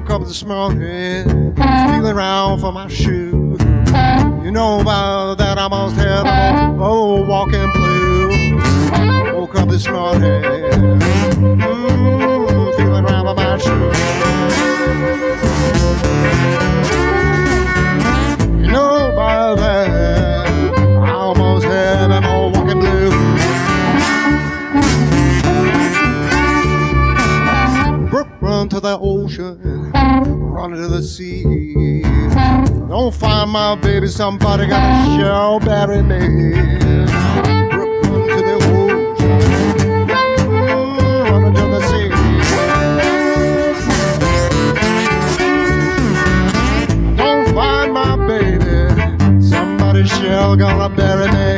Woke up this morning, feeling around for my shoe. You know about that I must have walking blues. Woke up this morning, feeling around for my shoe. You know about that I almost had them all walking blues. Run to the ocean, run into the sea. Don't find my baby, somebody gotta shell bury me. Run to the ocean, run into the sea. Don't find my baby, somebody shell gonna bury me.